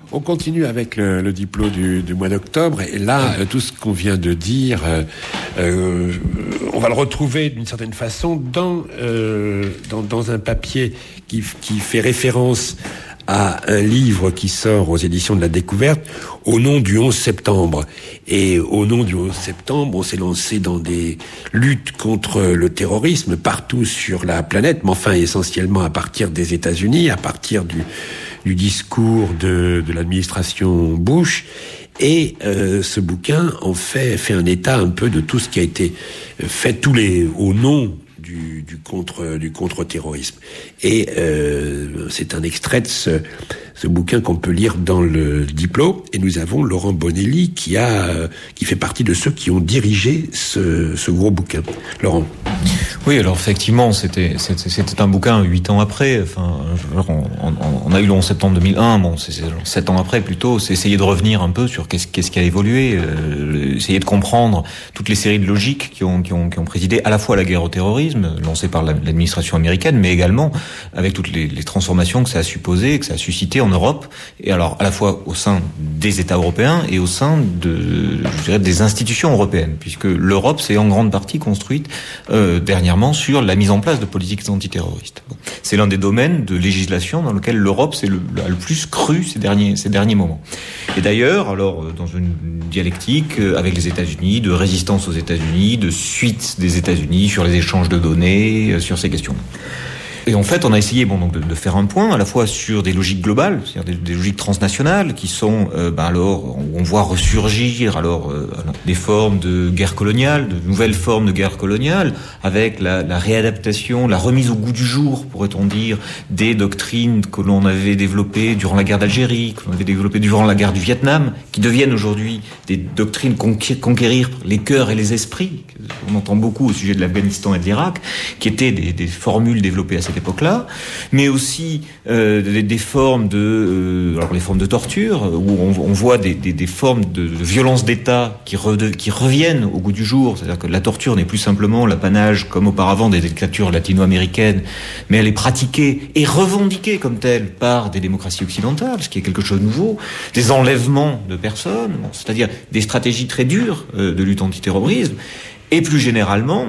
On continue avec le diplôme du mois d'octobre. Et là, tout ce qu'on vient de dire, on va le retrouver d'une certaine façon dans un papier qui fait référence à un livre qui sort aux éditions de la Découverte au nom du 11 septembre. Et au nom du 11 septembre, on s'est lancé dans des luttes contre le terrorisme partout sur la planète, mais enfin essentiellement à partir des États-Unis, à partir du discours de l'administration Bush. Et ce bouquin en fait un état un peu de tout ce qui a été fait au nom du contre-terrorisme. Et c'est un extrait de ce bouquin qu'on peut lire dans le diplôme. Et nous avons Laurent Bonelli qui fait partie de ceux qui ont dirigé ce gros bouquin. Laurent. Oui, alors effectivement, c'était un bouquin 8 ans après. Enfin, on a eu le 11 septembre 2001. Bon, c'est 7 ans après plutôt. C'est essayer de revenir un peu sur qu'est-ce qui a évolué, essayer de comprendre toutes les séries de logiques qui ont présidé à la fois à la guerre au terrorisme, lancée par l'administration américaine, mais également avec toutes les transformations que ça a supposé, que ça a suscité en Europe, et alors à la fois au sein des États européens et au sein des institutions européennes, puisque l'Europe s'est en grande partie construite dernièrement sur la mise en place de politiques antiterroristes. Bon. C'est l'un des domaines de législation dans lequel l'Europe s'est le plus cru ces derniers moments. Et d'ailleurs, alors dans une dialectique avec les États-Unis, de résistance aux États-Unis, de suite des États-Unis sur les échanges de données, sur ces questions. Et en fait, on a essayé de faire un point à la fois sur des logiques globales, c'est-à-dire des logiques transnationales qui sont où on voit ressurgir des formes de guerre coloniale, de nouvelles formes de guerre coloniale, avec la réadaptation, la remise au goût du jour, pourrait-on dire, des doctrines que l'on avait développées durant la guerre d'Algérie, que l'on avait développées durant la guerre du Vietnam, qui deviennent aujourd'hui des doctrines conquérir les cœurs et les esprits. On entend beaucoup au sujet de l'Afghanistan et de l'Irak, qui étaient des formules développées à cette époque-là, mais aussi des formes les formes de torture, où on voit des formes de violence d'État qui reviennent au goût du jour. C'est-à-dire que la torture n'est plus simplement l'apanage, comme auparavant, des dictatures latino-américaines, mais elle est pratiquée et revendiquée comme telle par des démocraties occidentales, ce qui est quelque chose de nouveau. Des enlèvements de personnes, c'est-à-dire des stratégies très dures de lutte antiterrorisme, et plus généralement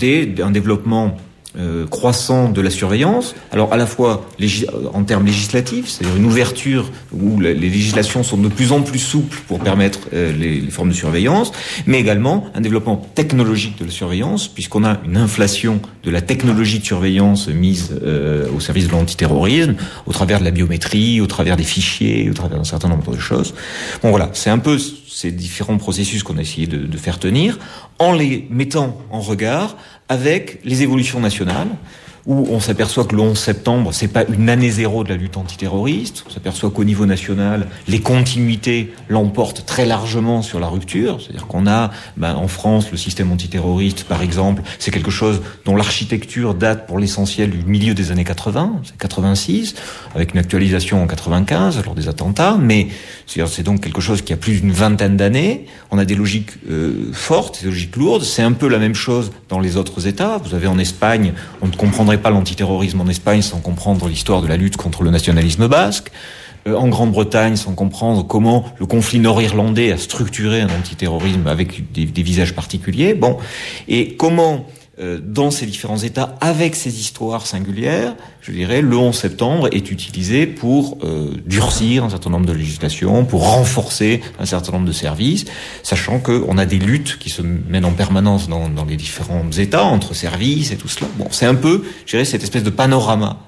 un développement croissant de la surveillance, alors à la fois en termes législatifs, c'est-à-dire une ouverture où les législations sont de plus en plus souples pour permettre les formes de surveillance, mais également un développement technologique de la surveillance, puisqu'on a une inflation de la technologie de surveillance mise au service de l'antiterrorisme, au travers de la biométrie, au travers des fichiers, au travers d'un certain nombre de choses. Bon voilà, c'est un peu ces différents processus qu'on a essayé de faire tenir, en les mettant en regard avec les évolutions nationales, où on s'aperçoit que le 11 septembre, c'est pas une année zéro de la lutte antiterroriste. On s'aperçoit qu'au niveau national, les continuités l'emportent très largement sur la rupture. C'est-à-dire qu'on a, en France, le système antiterroriste, par exemple, c'est quelque chose dont l'architecture date pour l'essentiel du milieu des années 80, c'est 86, avec une actualisation en 95, lors des attentats, mais c'est donc quelque chose qui a plus d'une vingtaine d'années. On a des logiques fortes, des logiques lourdes. C'est un peu la même chose dans les autres États. Vous avez en Espagne, on ne comprendrait pas l'antiterrorisme en Espagne sans comprendre l'histoire de la lutte contre le nationalisme basque. En Grande-Bretagne, sans comprendre comment le conflit nord-irlandais a structuré un antiterrorisme avec des visages particuliers. Bon, et comment dans ces différents États, avec ces histoires singulières, je dirais, le 11 septembre est utilisé pour durcir un certain nombre de législations, pour renforcer un certain nombre de services, sachant qu'on a des luttes qui se mènent en permanence dans les différents États, entre services et tout cela. Bon, c'est un peu, je dirais, cette espèce de panorama